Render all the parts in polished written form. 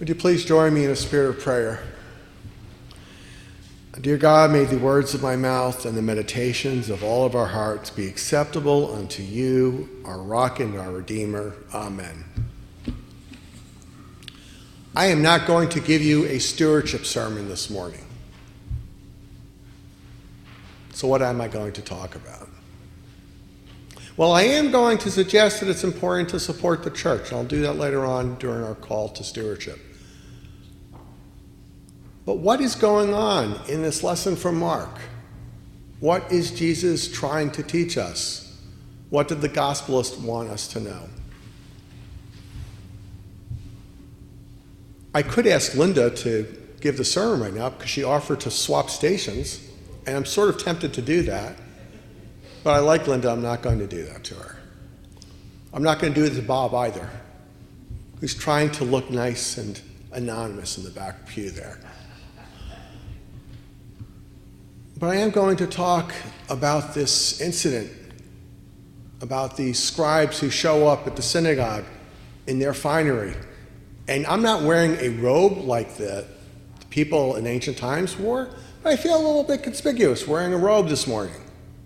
Would you please join me in a spirit of prayer? Dear God, may the words of my mouth and the meditations of all of our hearts be acceptable unto you, our rock and our redeemer. Amen. I am not going to give you a stewardship sermon this morning. So what am I going to talk about? Well, I am going to suggest that it's important to support the church. I'll do that later on during our call to stewardship. But what is going on in this lesson from Mark? What is Jesus trying to teach us? What did the gospelist want us to know? I could ask Linda to give the sermon right now because she offered to swap stations, and I'm sort of tempted to do that. But I like Linda, I'm not going to do that to her. I'm not going to do it to Bob either, who's trying to look nice and anonymous in the back pew there. But I am going to talk about this incident, about the scribes who show up at the synagogue in their finery. And I'm not wearing a robe like the people in ancient times wore, but I feel a little bit conspicuous wearing a robe this morning.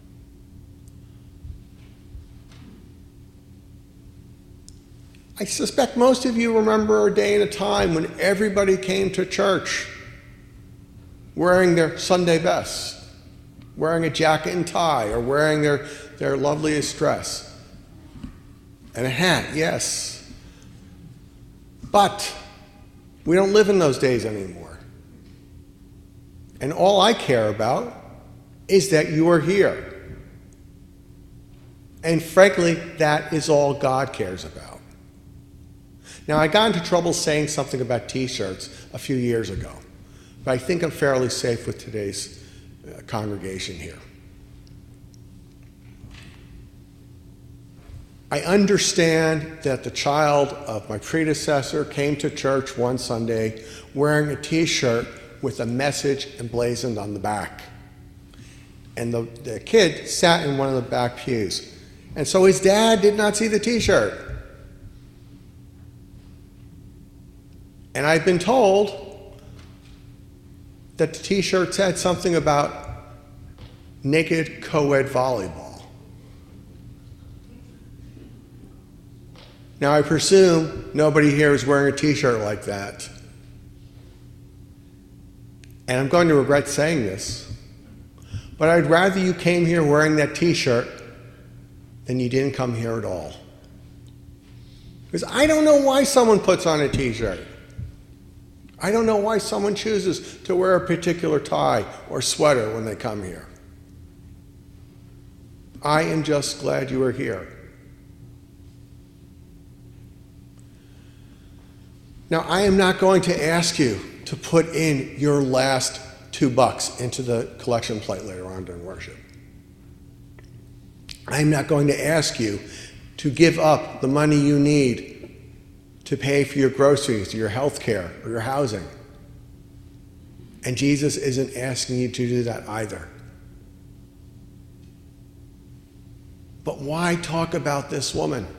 I suspect most of you remember a day and a time when everybody came to church wearing their Sunday best, wearing a jacket and tie, or wearing their loveliest dress. And a hat, yes. But we don't live in those days anymore. And all I care about is that you are here. And frankly, that is all God cares about. Now, I got into trouble saying something about t-shirts a few years ago, but I think I'm fairly safe with today's congregation here. I understand that the child of my predecessor came to church one Sunday wearing a t-shirt with a message emblazoned on the back. And the kid sat in one of the back pews. And so his dad did not see the t-shirt. And I've been told that the t-shirt said something about naked co-ed volleyball. Now, I presume nobody here is wearing a t-shirt like that. And I'm going to regret saying this, but I'd rather you came here wearing that t-shirt than you didn't come here at all. Because I don't know why someone puts on a t-shirt. I don't know why someone chooses to wear a particular tie or sweater when they come here. I am just glad you are here. Now, I am not going to ask you to put in your last $2 into the collection plate later on during worship. I am not going to ask you to give up the money you need to pay for your groceries, or your health care, or your housing. And Jesus isn't asking you to do that either. But why talk about this woman?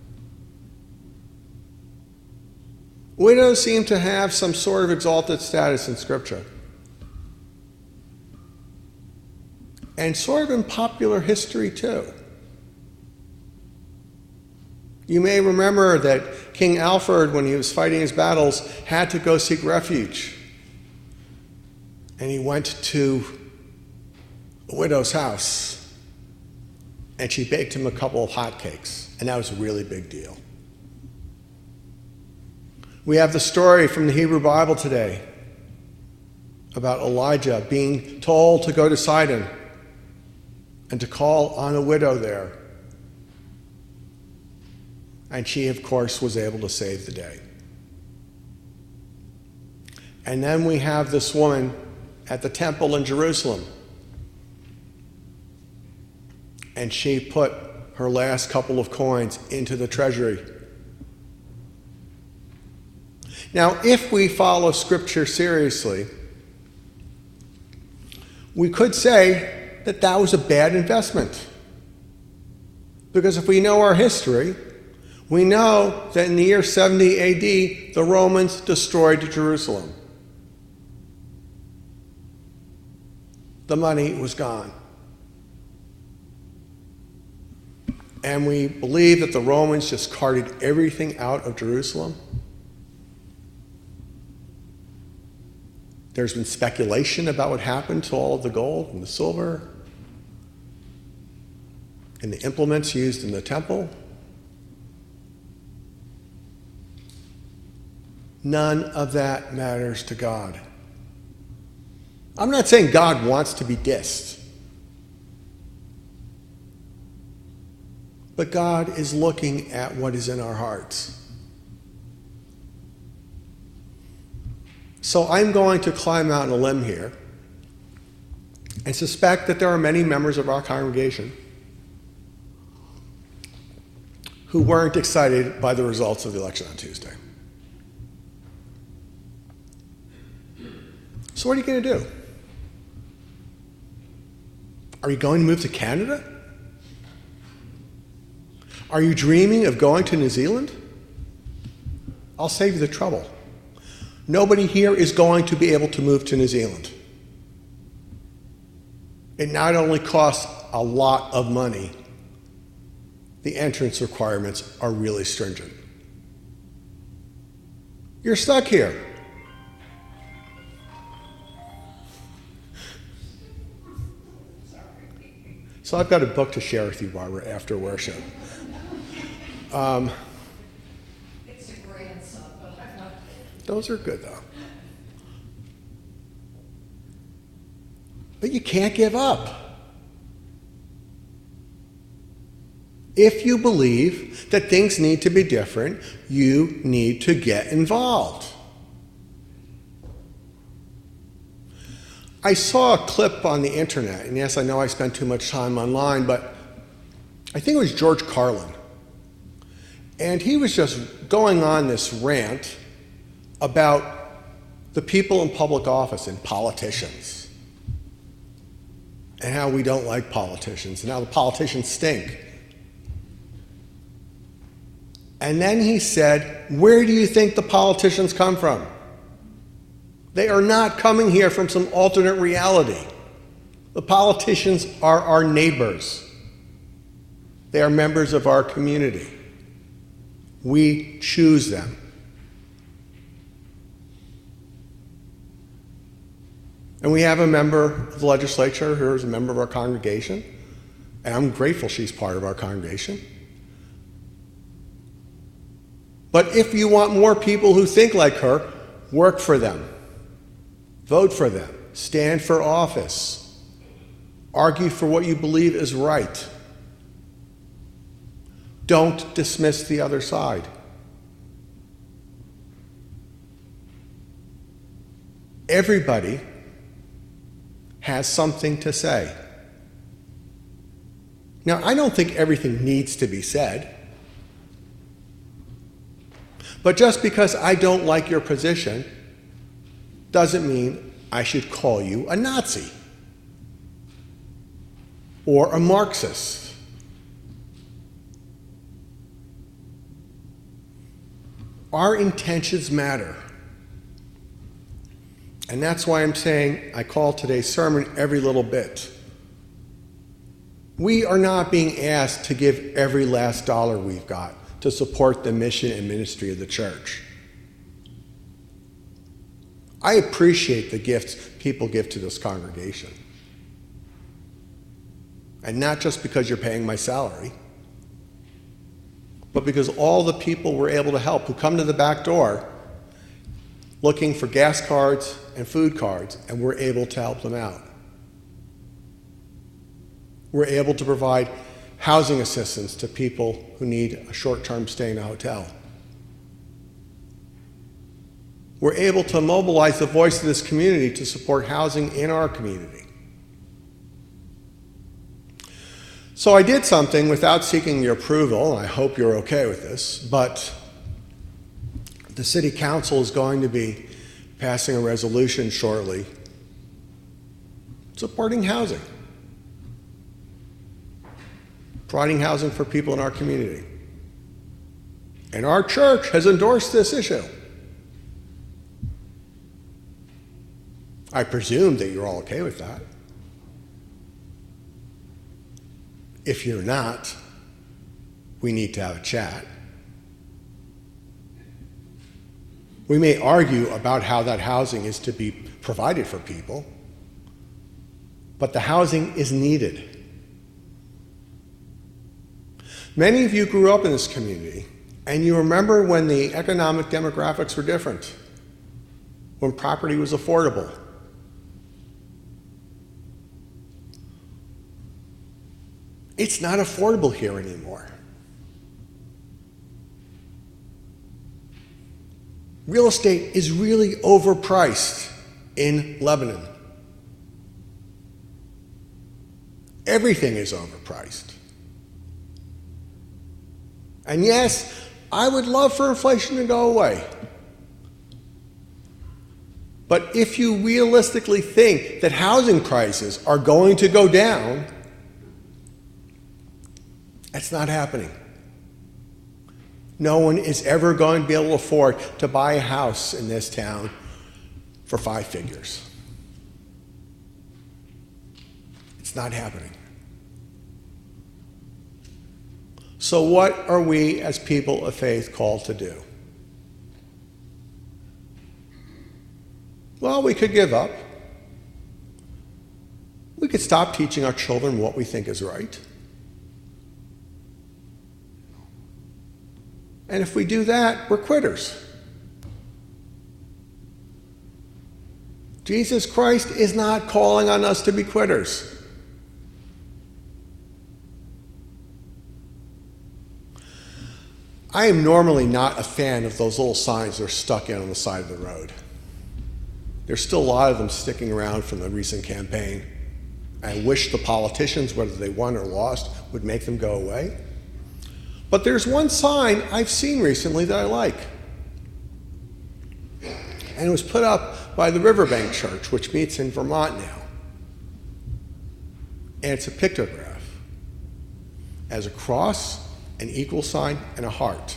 Widows seem to have some sort of exalted status in Scripture. And sort of in popular history, too. You may remember that King Alfred, when he was fighting his battles, had to go seek refuge. And he went to a widow's house, and she baked him a couple of hotcakes, and that was a really big deal. We have the story from the Hebrew Bible today about Elijah being told to go to Sidon and to call on a widow there. And she, of course, was able to save the day. And then we have this woman at the temple in Jerusalem. And she put her last couple of coins into the treasury. Now, if we follow Scripture seriously, we could say that that was a bad investment. Because if we know our history, We know that in the year 70 AD, the Romans destroyed Jerusalem. The money was gone. And we believe that the Romans just carted everything out of Jerusalem. There's been speculation about what happened to all of the gold and the silver and the implements used in the temple. None of that matters to God. I'm not saying God wants to be dissed. But God is looking at what is in our hearts. So I'm going to climb out on a limb here and suspect that there are many members of our congregation who weren't excited by the results of the election on Tuesday. So what are you going to do? Are you going to move to Canada? Are you dreaming of going to New Zealand? I'll save you the trouble. Nobody here is going to be able to move to New Zealand. It not only costs a lot of money, the entrance requirements are really stringent. You're stuck here. So I've got a book to share with you, Barbara, after worship. It's a grandson, but I'm not. Those are good, though. But you can't give up. If you believe that things need to be different, you need to get involved. I saw a clip on the internet, and yes, I know I spend too much time online, but I think it was George Carlin. And he was just going on this rant about the people in public office and politicians, and how we don't like politicians, and how the politicians stink. And then he said, where do you think the politicians come from? They are not coming here from some alternate reality. The politicians are our neighbors. They are members of our community. We choose them. And we have a member of the legislature who is a member of our congregation, and I'm grateful she's part of our congregation. But if you want more people who think like her, work for them. Vote for them. Stand for office. Argue for what you believe is right. Don't dismiss the other side. Everybody has something to say. Now, I don't think everything needs to be said. But just because I don't like your position doesn't mean I should call you a Nazi or a Marxist. Our intentions matter. And that's why I'm saying I call today's sermon Every Little Bit. We are not being asked to give every last dollar we've got to support the mission and ministry of the church. I appreciate the gifts people give to this congregation. And not just because you're paying my salary, but because all the people we're able to help who come to the back door looking for gas cards and food cards, and we're able to help them out. We're able to provide housing assistance to people who need a short-term stay in a hotel. We're able to mobilize the voice of this community to support housing in our community. So I did something without seeking your approval, and I hope you're okay with this, but the City Council is going to be passing a resolution shortly supporting housing, providing housing for people in our community. And our church has endorsed this issue. I presume that you're all okay with that. If you're not, we need to have a chat. We may argue about how that housing is to be provided for people, but the housing is needed. Many of you grew up in this community, and you remember when the economic demographics were different, when property was affordable. It's not affordable here anymore. Real estate is really overpriced in Lebanon. Everything is overpriced. And yes, I would love for inflation to go away. But if you realistically think that housing prices are going to go down, that's not happening. No one is ever going to be able to afford to buy a house in this town for 5 figures. It's not happening. So what are we as people of faith called to do? Well, we could give up. We could stop teaching our children what we think is right. And if we do that, we're quitters. Jesus Christ is not calling on us to be quitters. I am normally not a fan of those little signs that are stuck in on the side of the road. There's still a lot of them sticking around from the recent campaign. I wish the politicians, whether they won or lost, would make them go away. But there's one sign I've seen recently that I like. And it was put up by the Riverbank Church, which meets in Vermont now. And it's a pictograph. It has a cross, an equal sign, and a heart.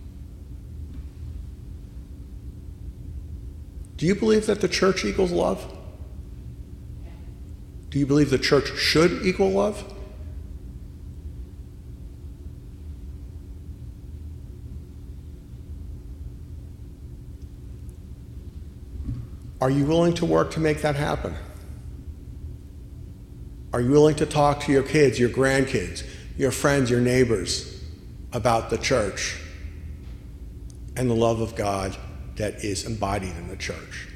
Do you believe that the church equals love? Do you believe the church should equal love? Are you willing to work to make that happen? Are you willing to talk to your kids, your grandkids, your friends, your neighbors about the church and the love of God that is embodied in the church?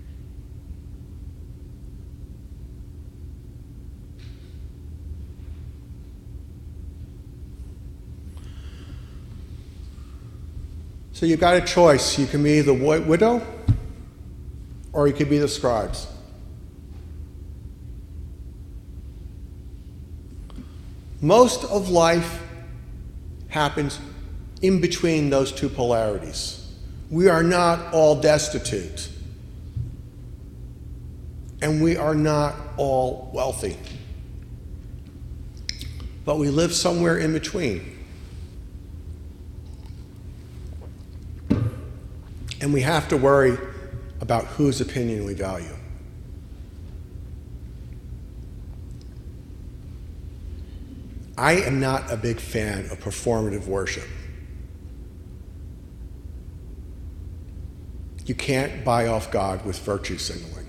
So you've got a choice. You can be the widow, or you could be the scribes. Most of life happens in between those two polarities. We are not all destitute, and we are not all wealthy, but we live somewhere in between. And we have to worry about whose opinion we value. I am not a big fan of performative worship. You can't buy off God with virtue signaling.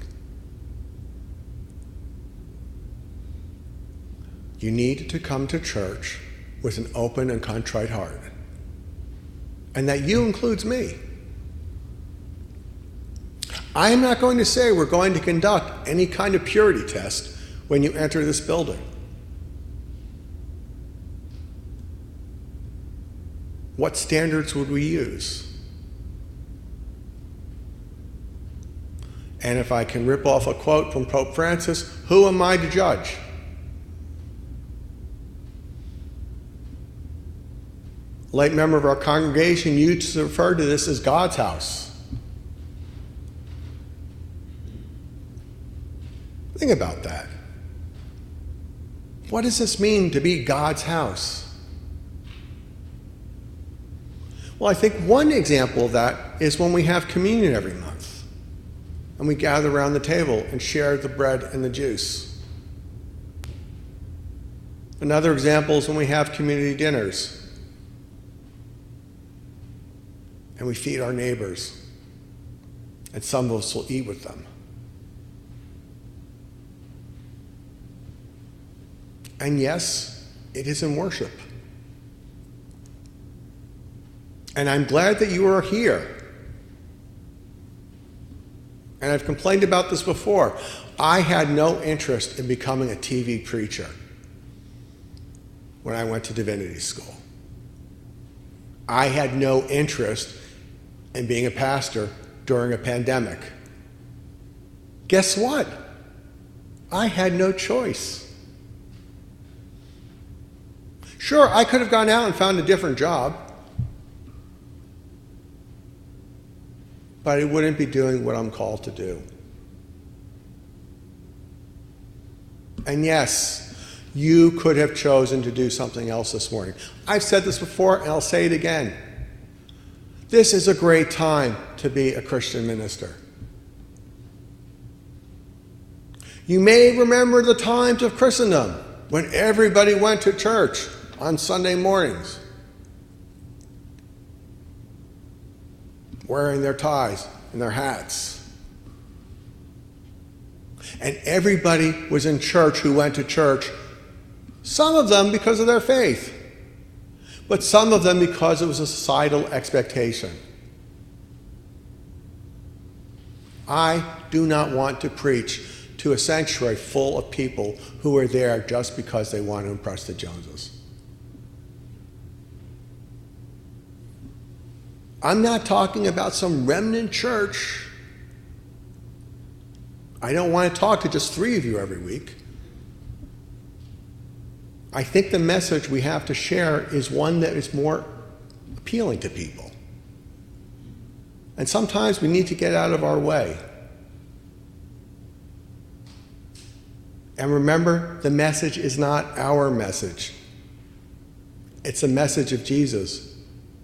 You need to come to church with an open and contrite heart. And that you includes me. I am not going to say we're going to conduct any kind of purity test when you enter this building. What standards would we use? And if I can rip off a quote from Pope Francis, who am I to judge? A late member of our congregation used to refer to this as God's house. Think about that. What does this mean to be God's house? Well, Well, I think one example of that is when we have communion every month and we gather around the table and share the bread and the juice. Another example is when we have community dinners and we feed our neighbors, and some of us will eat with them. And yes, it is in worship. And I'm glad that you are here. And I've complained about this before. I had no interest in becoming a TV preacher when I went to divinity school. I had no interest in being a pastor during a pandemic. Guess what? I had no choice. Sure, I could have gone out and found a different job, but I wouldn't be doing what I'm called to do. And yes, you could have chosen to do something else this morning. I've said this before, and I'll say it again. This is a great time to be a Christian minister. You may remember the times of Christendom when everybody went to church on Sunday mornings, wearing their ties and their hats. And everybody was in church who went to church, some of them because of their faith, but some of them because it was a societal expectation. I do not want to preach to a sanctuary full of people who are there just because they want to impress the Joneses. I'm not talking about some remnant church. I don't want to talk to just 3 of you every week. I think the message we have to share is one that is more appealing to people. And sometimes we need to get out of our way. And remember, the message is not our message. It's a message of Jesus.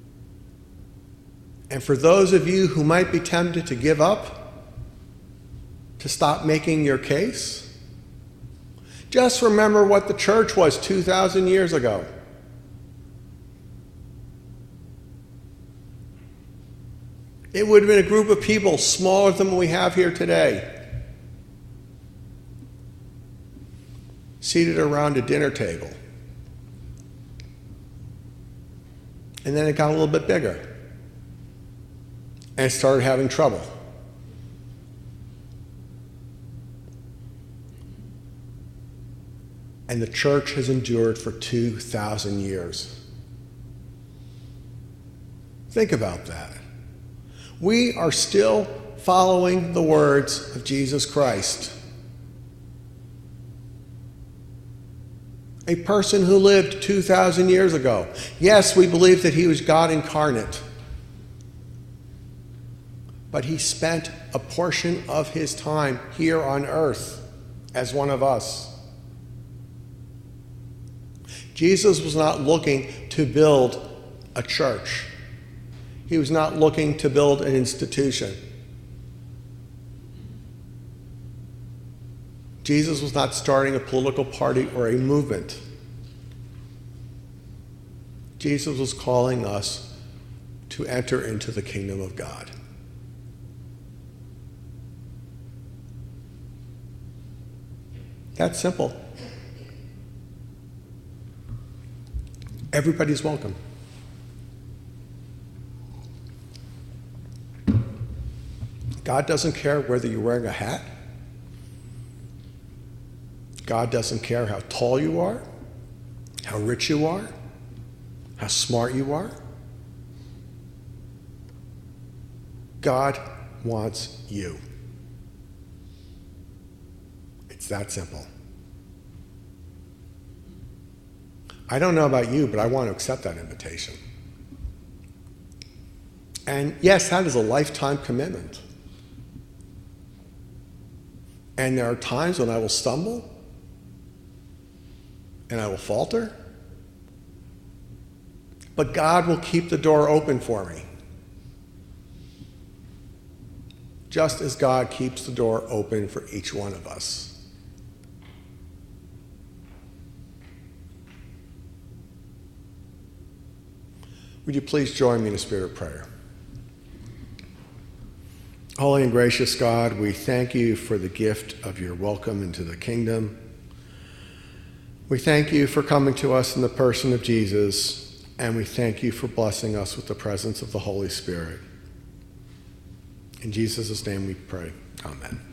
And for those of you who might be tempted to give up, to stop making your case, just remember what the church was 2,000 years ago. It would have been a group of people smaller than what we have here today, seated around a dinner table. And then it got a little bit bigger, and it started having trouble. And the church has endured for 2,000 years. Think about that. We are still following the words of Jesus Christ. A person who lived 2,000 years ago. Yes, we believe that he was God incarnate. But he spent a portion of his time here on earth as one of us. Jesus was not looking to build a church. He was not looking to build an institution. Jesus was not starting a political party or a movement. Jesus was calling us to enter into the kingdom of God. That's simple. Everybody's welcome. God doesn't care whether you're wearing a hat. God doesn't care how tall you are, how rich you are, how smart you are. God wants you. It's that simple. I don't know about you, but I want to accept that invitation. And yes, that is a lifetime commitment. And there are times when I will stumble and I will falter. But God will keep the door open for me. Just as God keeps the door open for each one of us. Would you please join me in a spirit of prayer? Holy and gracious God, we thank you for the gift of your welcome into the kingdom. We thank you for coming to us in the person of Jesus, and we thank you for blessing us with the presence of the Holy Spirit. In Jesus' name we pray. Amen.